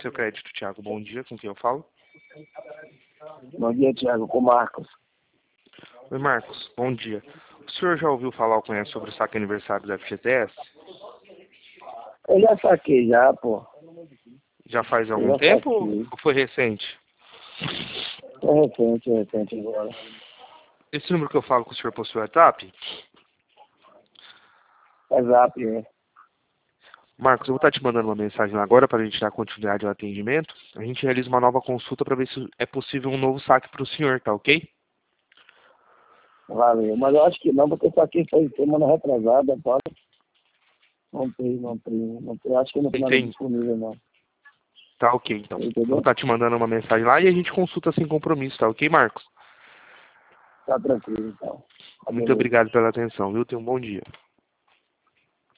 seu crédito, Thiago. Bom dia, com quem eu falo? Bom dia, Thiago, com o Marcos. Oi, Marcos, bom dia. O senhor já ouviu falar ou conhece sobre o saque aniversário do FGTS? Eu já saquei já, pô. Já faz Eu algum já tempo saquei. ou foi recente? É recente agora. Esse número que eu falo com o senhor possui WhatsApp? É zap, é. Marcos, eu vou estar te mandando uma mensagem lá agora para a gente dar continuidade ao atendimento. A gente realiza uma nova consulta para ver se é possível um novo saque para o senhor, tá ok? Valeu. Mas eu acho que não, porque eu saquei foi semana retrasada, pode. Não tem. Acho que não tem Entendi. disponível, não. Tá ok, então. Eu vou Entendeu? estar te mandando uma mensagem lá e a gente consulta sem compromisso, tá ok, Marcos? Tá tranquilo, então. Tá Muito beleza. obrigado pela atenção, viu? Tenha um bom dia.